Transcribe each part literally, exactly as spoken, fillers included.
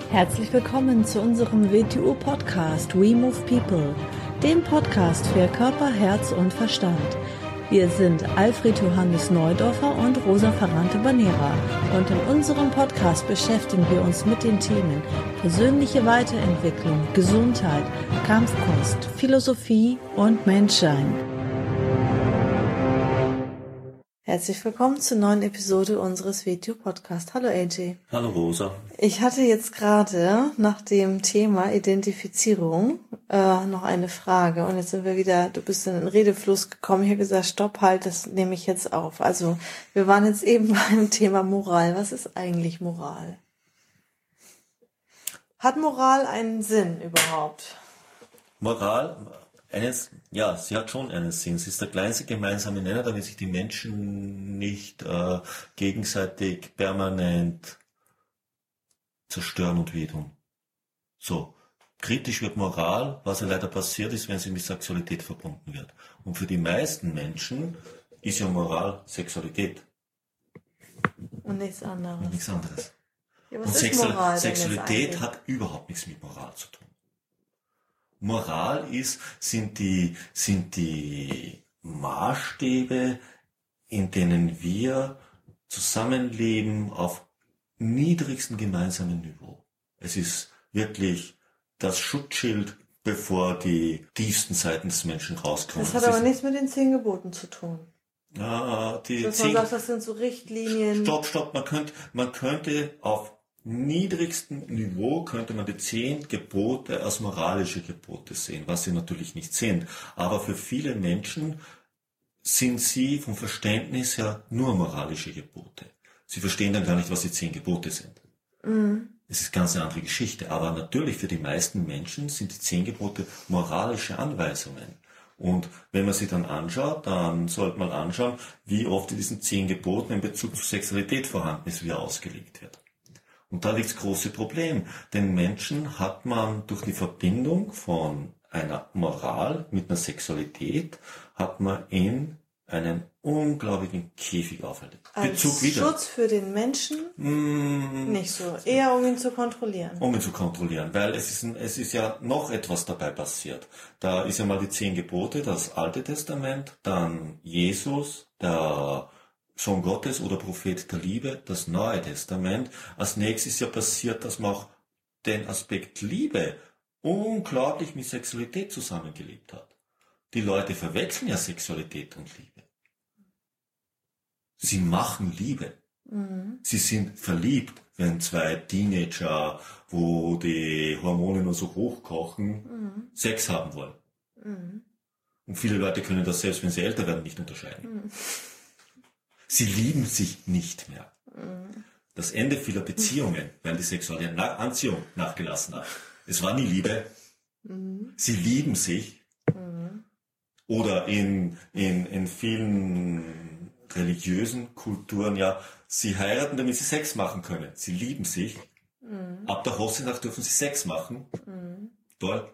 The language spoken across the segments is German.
Herzlich willkommen zu unserem W T U-Podcast We Move People, dem Podcast für Körper, Herz und Verstand. Wir sind Alfred Johannes Neudorfer und Rosa Ferrante-Banera und in unserem Podcast beschäftigen wir uns mit den Themen persönliche Weiterentwicklung, Gesundheit, Kampfkunst, Philosophie und Menschsein. Herzlich willkommen zur neuen Episode unseres W T U-Podcasts. Hallo A J. Hallo Rosa. Ich hatte jetzt gerade nach dem Thema Identifizierung äh, noch eine Frage und jetzt sind wir wieder, du bist in den Redefluss gekommen. Ich habe gesagt, stopp, halt, das nehme ich jetzt auf. Also wir waren jetzt eben beim Thema Moral. Was ist eigentlich Moral? Hat Moral einen Sinn überhaupt? Moral, eines, ja, sie hat schon einen Sinn. Sie ist der kleinste gemeinsame Nenner, damit sich die Menschen nicht äh, gegenseitig permanent zerstören und wehtun. So, kritisch wird Moral, was ja leider passiert ist, wenn sie mit Sexualität verbunden wird. Und für die meisten Menschen ist ja Moral Sexualität. Und nichts anderes. Und nichts anderes. Ja, was und ist Sexu- Moral Sexualität hat überhaupt nichts mit Moral zu tun. Moral ist, sind die, sind die Maßstäbe, in denen wir zusammenleben auf niedrigstem gemeinsamen Niveau. Es ist wirklich das Schutzschild, bevor die tiefsten Seiten des Menschen rauskommen. Das hat das aber ist, nichts mit den zehn Geboten zu tun. Ja, die Dass man zehn, sagt, das sind so Richtlinien. Stopp, stopp, man könnte, man könnte auf niedrigstem Niveau könnte man die zehn Gebote als moralische Gebote sehen, was sie natürlich nicht sind. Aber für viele Menschen sind sie vom Verständnis her nur moralische Gebote. Sie verstehen dann gar nicht, was die zehn Gebote sind. Mhm. Es ist ganz eine andere Geschichte. Aber natürlich für die meisten Menschen sind die zehn Gebote moralische Anweisungen. Und wenn man sie dann anschaut, dann sollte man anschauen, wie oft in diesen zehn Geboten in Bezug zur Sexualität vorhanden ist, wie er ausgelegt wird. Und da liegt das große Problem. Den Menschen hat man durch die Verbindung von einer Moral mit einer Sexualität, hat man in einen unglaublichen Käfig auferlegt. Als Bezug wieder. Schutz für den Menschen? Mm, nicht so. Eher um ihn zu kontrollieren. Um ihn zu kontrollieren, weil es ist, ein, es ist ja noch etwas dabei passiert. Da ist ja mal die zehn Gebote, das Alte Testament, dann Jesus, der Sohn Gottes oder Prophet der Liebe, das Neue Testament. Als nächstes ist ja passiert, dass man auch den Aspekt Liebe unglaublich mit Sexualität zusammengelebt hat. Die Leute verwechseln ja Sexualität und Liebe. Sie machen Liebe. Mhm. Sie sind verliebt, wenn zwei Teenager, wo die Hormone nur so hochkochen, mhm. Sex haben wollen. Mhm. Und viele Leute können das selbst, wenn sie älter werden, nicht unterscheiden. Mhm. Sie lieben sich nicht mehr. Mhm. Das Ende vieler Beziehungen, weil die sexuelle Anziehung nachgelassen hat. Es war nie Liebe. Mhm. Sie lieben sich. Mhm. Oder in, in, in vielen religiösen Kulturen, ja, sie heiraten, damit sie Sex machen können. Sie lieben sich. Mhm. Ab der Hochzeitsnacht dürfen sie Sex machen. Mhm. Toll.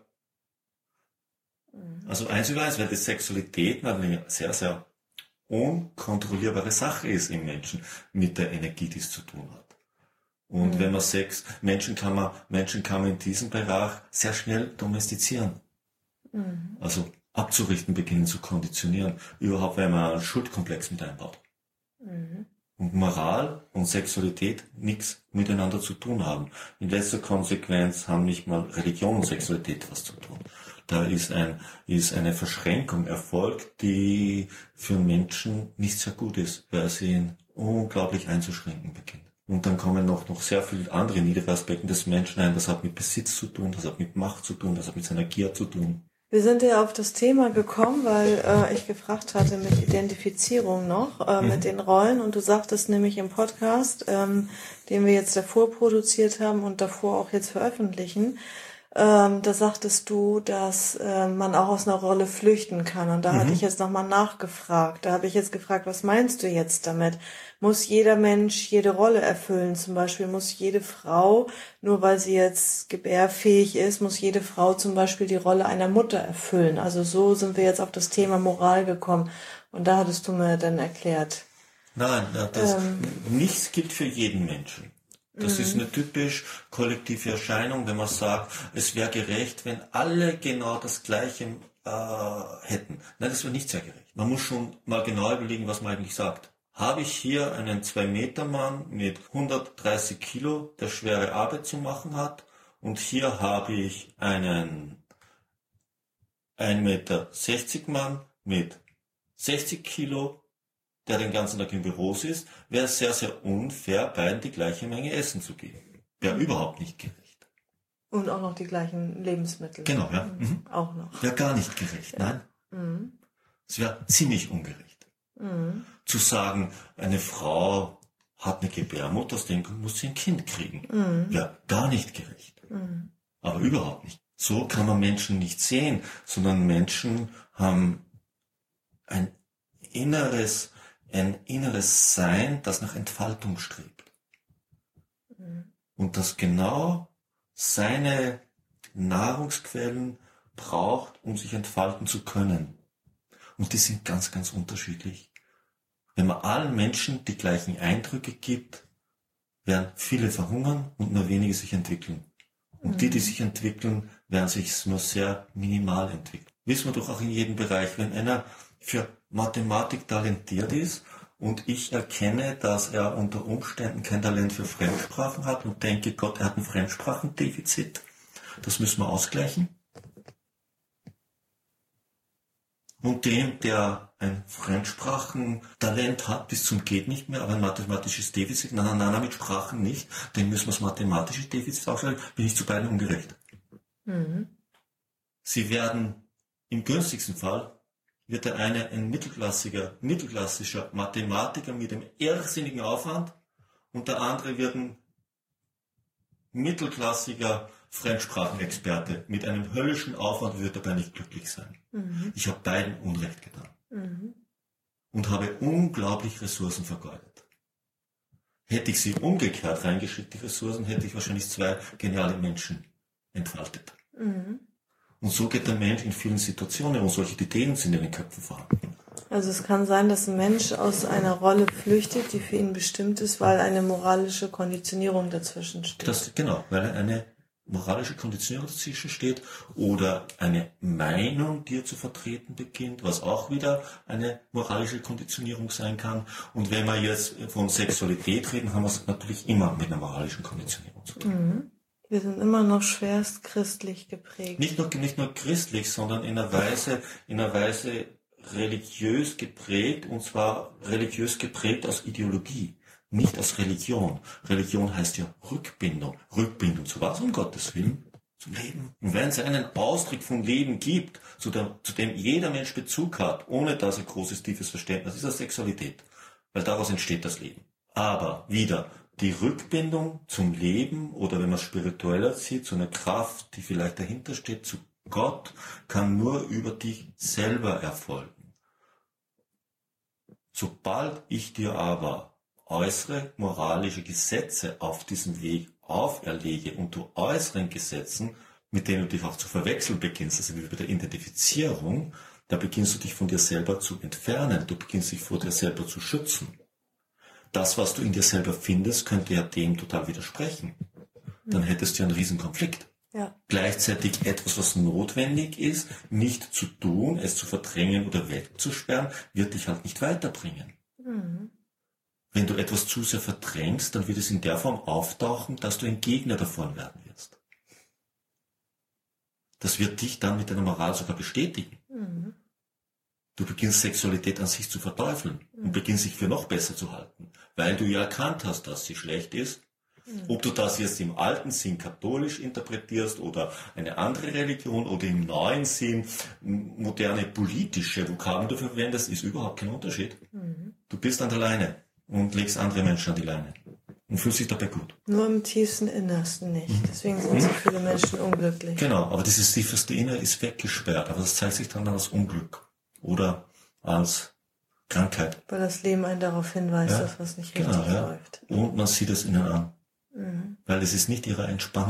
Mhm. Also eins über eins, weil die Sexualität eine sehr, sehr unkontrollierbare Sache ist im Menschen mit der Energie, die es zu tun hat. Und mhm. wenn man Sex, Menschen kann man, Menschen kann man in diesem Bereich sehr schnell domestizieren. Mhm. Also abzurichten, beginnen zu konditionieren. Überhaupt, wenn man einen Schuldkomplex mit einbaut. Mhm. Und Moral und Sexualität nichts miteinander zu tun haben. In letzter Konsequenz haben nicht mal Religion und Sexualität was zu tun. Da ist ein, ist eine Verschränkung erfolgt, die für Menschen nicht sehr gut ist, weil sie ihn unglaublich einzuschränken beginnt. Und dann kommen noch, noch sehr viele andere niedere Aspekte des Menschen ein. Das hat mit Besitz zu tun, das hat mit Macht zu tun, das hat mit seiner Gier zu tun. Wir sind ja auf das Thema gekommen, weil äh, ich gefragt hatte mit Identifizierung noch, äh, mhm. mit den Rollen. Und du sagtest nämlich im Podcast, ähm, den wir jetzt davor produziert haben und davor auch jetzt veröffentlichen, Ähm, da sagtest du, dass äh, man auch aus einer Rolle flüchten kann. Und da mhm. hatte ich jetzt nochmal nachgefragt. Da habe ich jetzt gefragt, was meinst du jetzt damit? Muss jeder Mensch jede Rolle erfüllen? Zum Beispiel muss jede Frau, nur weil sie jetzt gebärfähig ist, muss jede Frau zum Beispiel die Rolle einer Mutter erfüllen. Also so sind wir jetzt auf das Thema Moral gekommen. Und da hattest du mir dann erklärt. Nein, das, ähm, nichts gilt für jeden Menschen. Das Mhm. ist eine typisch kollektive Erscheinung, wenn man sagt, es wäre gerecht, wenn alle genau das Gleiche äh, hätten. Nein, das wäre nicht sehr gerecht. Man muss schon mal genau überlegen, was man eigentlich sagt. Habe ich hier einen zwei Meter Mann mit hundertdreißig Kilo, der schwere Arbeit zu machen hat, und hier habe ich einen ein Meter sechzig Mann mit sechzig Kilo, der den ganzen Tag im Büro ist, wäre es sehr, sehr unfair, beiden die gleiche Menge Essen zu geben. Wäre überhaupt nicht gerecht. Und auch noch die gleichen Lebensmittel. Genau, ja. Mhm. Auch noch. Wäre gar nicht gerecht, nein. Mhm. Es wäre ziemlich ungerecht. Mhm. Zu sagen, eine Frau hat eine Gebärmutter, aus dem muss sie ein Kind kriegen. Mhm. Wäre gar nicht gerecht. Mhm. Aber überhaupt nicht. So kann man Menschen nicht sehen, sondern Menschen haben ein inneres ein inneres Sein, das nach Entfaltung strebt. Mhm. Und das genau seine Nahrungsquellen braucht, um sich entfalten zu können. Und die sind ganz, ganz unterschiedlich. Wenn man allen Menschen die gleichen Eindrücke gibt, werden viele verhungern und nur wenige sich entwickeln. Und die, die sich entwickeln, werden sich nur sehr minimal entwickeln. Wissen wir doch auch in jedem Bereich, wenn einer für Mathematik talentiert ist und ich erkenne, dass er unter Umständen kein Talent für Fremdsprachen hat und denke, Gott, er hat ein Fremdsprachendefizit, das müssen wir ausgleichen. Und dem, der ein Fremdsprachentalent hat, bis zum geht nicht mehr, aber ein mathematisches Defizit, na, na, na, mit Sprachen nicht, dem müssen wir das mathematische Defizit ausgleichen, bin ich zu beiden ungerecht. Mhm. Sie werden im günstigsten Fall wird der eine ein mittelklassiger, mittelklassischer Mathematiker mit einem irrsinnigen Aufwand und der andere wird ein mittelklassiger Fremdsprachenexperte mit einem höllischen Aufwand, wird dabei nicht glücklich sein. Mhm. Ich habe beiden Unrecht getan Mhm. und habe unglaublich Ressourcen vergeudet. Hätte ich sie umgekehrt reingeschickt, die Ressourcen, hätte ich wahrscheinlich zwei geniale Menschen entfaltet. Mhm. Und so geht der Mensch in vielen Situationen und solche Ideen sind in den Köpfen vorhanden. Also es kann sein, dass ein Mensch aus einer Rolle flüchtet, die für ihn bestimmt ist, weil eine moralische Konditionierung dazwischen steht. Das, genau, weil eine moralische Konditionierung dazwischen steht oder eine Meinung, die er zu vertreten beginnt, was auch wieder eine moralische Konditionierung sein kann. Und wenn wir jetzt von Sexualität reden, haben wir es natürlich immer mit einer moralischen Konditionierung zu tun. Mhm. Wir sind immer noch schwerst christlich geprägt. Nicht nur, nicht nur christlich, sondern in einer Weise, in einer Weise religiös geprägt, und zwar religiös geprägt aus Ideologie, nicht aus Religion. Religion heißt ja Rückbindung. Rückbindung zu was? Um Gottes Willen? Zum Leben. Und wenn es einen Ausdruck von Leben gibt, zu dem, zu dem jeder Mensch Bezug hat, ohne dass er großes, tiefes Verständnis, ist das Sexualität. Weil daraus entsteht das Leben. Aber wieder, die Rückbindung zum Leben oder wenn man es spiritueller sieht, zu einer Kraft, die vielleicht dahinter steht, zu Gott, kann nur über dich selber erfolgen. Sobald ich dir aber äußere moralische Gesetze auf diesem Weg auferlege und du äußeren Gesetzen, mit denen du dich auch zu verwechseln beginnst, also wie bei der Identifizierung, da beginnst du dich von dir selber zu entfernen, du beginnst dich vor dir selber zu schützen. Das, was du in dir selber findest, könnte ja dem total widersprechen. Dann hättest du einen riesen Konflikt. Ja. Gleichzeitig etwas, was notwendig ist, nicht zu tun, es zu verdrängen oder wegzusperren, wird dich halt nicht weiterbringen. Mhm. Wenn du etwas zu sehr verdrängst, dann wird es in der Form auftauchen, dass du ein Gegner davon werden wirst. Das wird dich dann mit deiner Moral sogar bestätigen. Mhm. Du beginnst Sexualität an sich zu verteufeln und beginnst sich für noch besser zu halten, weil du ja erkannt hast, dass sie schlecht ist. Ob du das jetzt im alten Sinn katholisch interpretierst oder eine andere Religion oder im neuen Sinn moderne politische Vokabeln dafür verwendest, ist überhaupt kein Unterschied. Mhm. Du bist an der Leine und legst andere Menschen an die Leine und fühlst dich dabei gut. Nur im tiefsten Innersten nicht. Deswegen sind so viele Menschen unglücklich. Genau, aber dieses tiefste Innere ist weggesperrt, aber das zeigt sich dann als Unglück oder als Krankheit. Weil das Leben einen darauf hinweist, Ja, dass was nicht genau, richtig ja. läuft. Und man sieht es ihnen an. Mhm. Weil es ist nicht ihre Entspannung,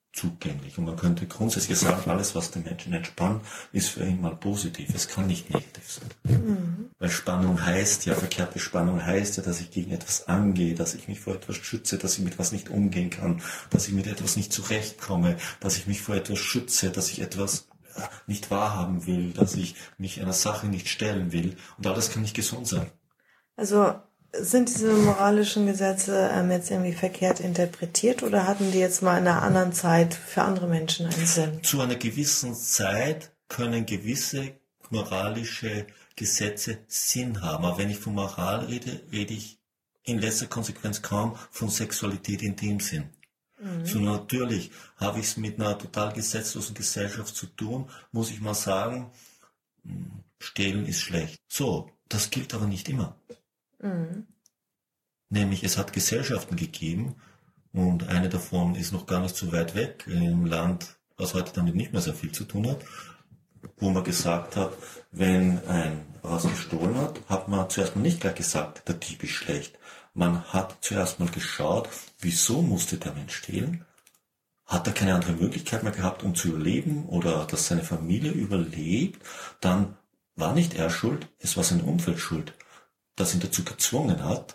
zugänglich. Und man könnte grundsätzlich sagen, alles, was den Menschen entspannt, ist für ihn mal positiv. Es kann nicht negativ sein. Mhm. Weil Spannung heißt ja, verkehrte Spannung heißt ja, dass ich gegen etwas angehe, dass ich mich vor etwas schütze, dass ich mit etwas nicht umgehen kann, dass ich mit etwas nicht zurechtkomme, dass ich mich vor etwas schütze, dass ich etwas nicht wahrhaben will, dass ich mich einer Sache nicht stellen will. Und alles kann nicht gesund sein. Also sind diese moralischen Gesetze ähm, jetzt irgendwie verkehrt interpretiert oder hatten die jetzt mal in einer anderen Zeit für andere Menschen einen Sinn? Zu einer gewissen Zeit können gewisse moralische Gesetze Sinn haben. Aber wenn ich von Moral rede, rede ich in letzter Konsequenz kaum von Sexualität in dem Sinn. Mhm. So natürlich habe ich es mit einer total gesetzlosen Gesellschaft zu tun, muss ich mal sagen, stehlen ist schlecht. So, das gilt aber nicht immer. Mhm. Nämlich es hat Gesellschaften gegeben und eine davon ist noch gar nicht so weit weg, im Land, was heute damit nicht mehr sehr viel zu tun hat, wo man gesagt hat, wenn ein was gestohlen hat, hat man zuerst mal nicht gleich gesagt, der Dieb ist schlecht. Man hat zuerst mal geschaut, wieso musste der Mensch stehlen? Hat er keine andere Möglichkeit mehr gehabt, um zu überleben oder dass seine Familie überlebt? Dann war nicht er schuld, es war sein Umfeld schuld, das ihn dazu gezwungen hat,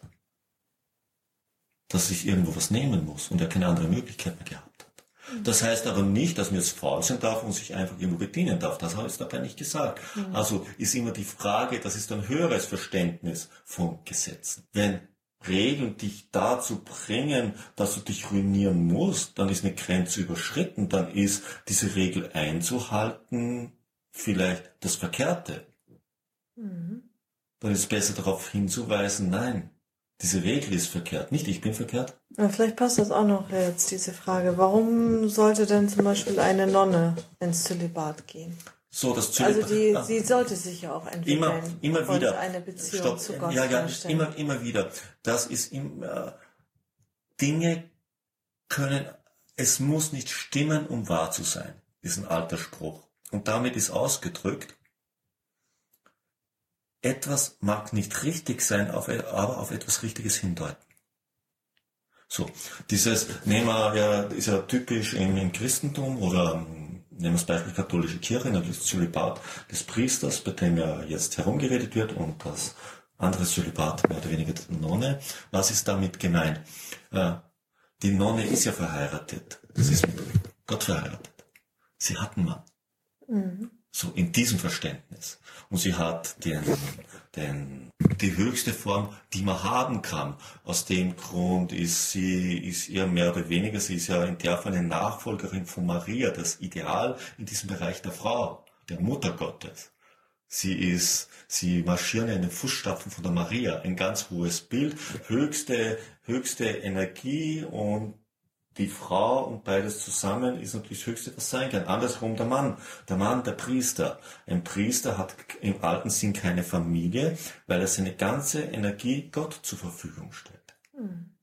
dass sich irgendwo was nehmen muss und er keine andere Möglichkeit mehr gehabt hat. Mhm. Das heißt aber nicht, dass man jetzt faul sein darf und sich einfach irgendwo bedienen darf. Das habe ich dabei nicht gesagt. Mhm. Also ist immer die Frage, das ist ein höheres Verständnis von Gesetzen. Wenn Regeln dich dazu bringen, dass du dich ruinieren musst, dann ist eine Grenze überschritten, dann ist diese Regel einzuhalten vielleicht das Verkehrte. Mhm. Dann ist es besser darauf hinzuweisen, nein, diese Regel ist verkehrt, nicht ich bin verkehrt. Ja, vielleicht passt das auch noch jetzt, diese Frage. Warum sollte denn zum Beispiel eine Nonne ins Zölibat gehen? So, das Zölibat, also die, ah, sie sollte sich ja auch entwickeln. Immer, immer wieder. Eine Beziehung Stopp, zu Gott ja, ja, herstellen. immer, immer wieder. Das ist immer, Dinge können, es muss nicht stimmen, um wahr zu sein, ist ein alter Spruch. Und damit ist ausgedrückt, etwas mag nicht richtig sein, aber auf etwas Richtiges hindeuten. So, dieses, nehmen wir, ja, ist ja typisch im, im Christentum oder nehmen wir das Beispiel katholische Kirche, das Zölibat des Priesters, bei dem ja jetzt herumgeredet wird und das andere Zölibat mehr oder weniger der Nonne. Was ist damit gemeint? Die Nonne ist ja verheiratet. Sie ist mit Gott verheiratet. Sie hat einen Mann. Mhm. So in diesem Verständnis. Und sie hat den, den, die höchste Form, die man haben kann. Aus dem Grund ist sie, ist ihr mehr oder weniger, sie ist ja in der Fall eine Nachfolgerin von Maria, das Ideal in diesem Bereich der Frau, der Mutter Gottes. Sie ist, sie marschieren in den Fußstapfen von der Maria, ein ganz hohes Bild, höchste, höchste Energie und die Frau und beides zusammen ist natürlich das Höchste, was sein kann. Andersrum der Mann. Der Mann, der Priester. Ein Priester hat im alten Sinn keine Familie, weil er seine ganze Energie Gott zur Verfügung stellt. Mhm.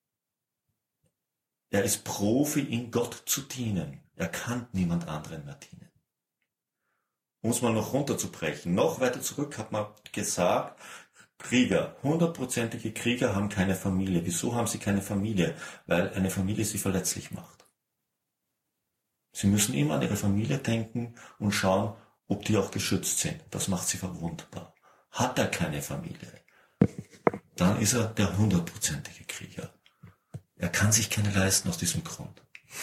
Er ist Profi, in Gott zu dienen. Er kann niemand anderen mehr dienen. Um es mal noch runterzubrechen. Noch weiter zurück hat man gesagt, Krieger, hundertprozentige Krieger haben keine Familie. Wieso haben sie keine Familie? Weil eine Familie sie verletzlich macht. Sie müssen immer an ihre Familie denken und schauen, ob die auch geschützt sind. Das macht sie verwundbar. Hat er keine Familie, dann ist er der hundertprozentige Krieger. Er kann sich keine leisten aus diesem Grund.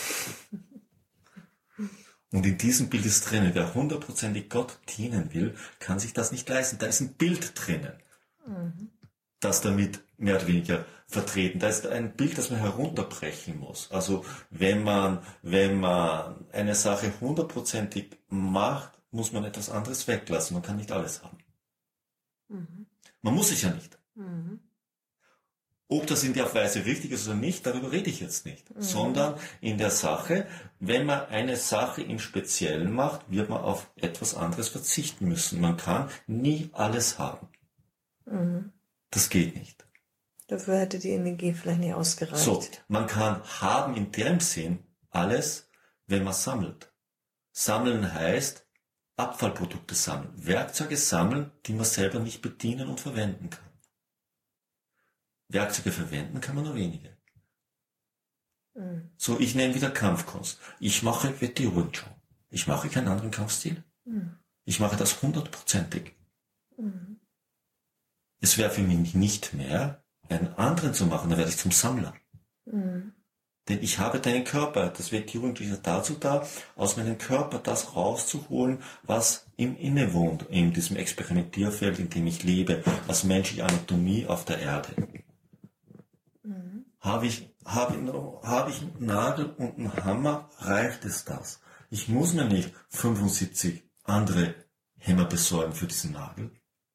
Und in diesem Bild ist drinnen, wer hundertprozentig Gott dienen will, kann sich das nicht leisten. Da ist ein Bild drinnen. Mhm. Das damit mehr oder weniger vertreten. Da ist ein Bild, das man herunterbrechen muss. Also wenn man, wenn man eine Sache hundertprozentig macht, muss man etwas anderes weglassen. Man kann nicht alles haben. Mhm. Man muss es ja nicht. Mhm. Ob das in der Weise richtig ist oder nicht, darüber rede ich jetzt nicht. Mhm. Sondern in der Sache, wenn man eine Sache im Speziellen macht, wird man auf etwas anderes verzichten müssen. Man kann nie alles haben. Mhm. Das geht nicht. Dafür hätte die Energie vielleicht nicht ausgereicht. So, man kann haben in dem Sinn alles, wenn man sammelt. Sammeln heißt Abfallprodukte sammeln, Werkzeuge sammeln, die man selber nicht bedienen und verwenden kann. Werkzeuge verwenden kann man nur wenige. Mhm. So, ich nehme wieder Kampfkunst. Ich mache Weti Wing Chun. Ich mache keinen anderen Kampfstil. Mhm. Ich mache das hundertprozentig. Mhm. Es wäre für mich nicht mehr, einen anderen zu machen, dann werde ich zum Sammler. Mhm. Denn ich habe deinen Körper, das Weti Wing Chun ist dazu da, aus meinem Körper das rauszuholen, was im Inne wohnt, in diesem Experimentierfeld, in dem ich lebe, als menschliche Anatomie auf der Erde. Mhm. Habe ich, habe ich, habe ich einen Nagel und einen Hammer, reicht es das. Ich muss mir nicht fünfundsiebzig andere Hämmer besorgen für diesen Nagel,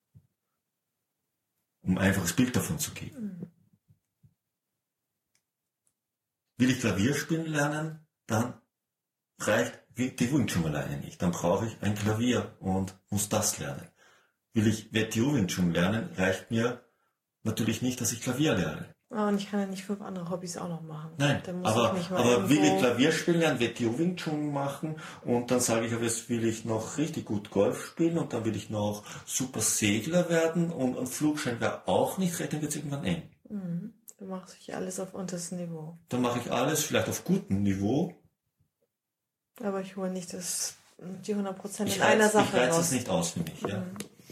um ein einfaches Bild davon zu geben. Mhm. Will ich Klavier spielen lernen, dann reicht die Wing Chun alleine nicht. Dann brauche ich ein Klavier und muss das lernen. Will ich Weti Wing Chun lernen, reicht mir natürlich nicht, dass ich Klavier lerne. Oh, und ich kann ja nicht fünf andere Hobbys auch noch machen. Nein, aber, aber will ich Klavier spielen lernen, Weti Wing Chun machen und dann sage ich, aber jetzt will ich noch richtig gut Golf spielen und dann will ich noch super Segler werden und ein Flugschein wäre auch nicht recht, dann wird es irgendwann eng. Mhm. Du machst dich alles auf unterstem Niveau. Dann mache ich alles vielleicht auf gutem Niveau. Aber ich hole nicht das, die hundert Prozent in reiz, einer Sache Ich reize raus. es nicht aus für mich. Ja. Mhm.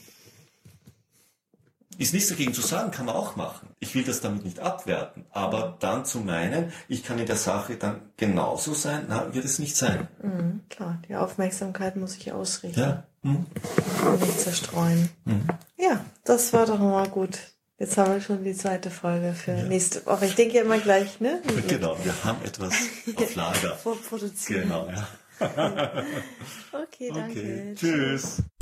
Ist nichts dagegen zu sagen, kann man auch machen. Ich will das damit nicht abwerten. Aber dann zu meinen, ich kann in der Sache dann genauso sein, na, wird es nicht sein. Mhm, klar, die Aufmerksamkeit muss ich ausrichten. Ja. Mhm. Und nicht zerstreuen. Mhm. Ja, das war doch mal gut. Jetzt haben wir schon die zweite Folge für ja. nächste Woche. Ich denke ja immer gleich, ne? Genau, wir haben etwas auf Lager. Vorproduziert. Genau, ja. Okay, danke. Okay, tschüss.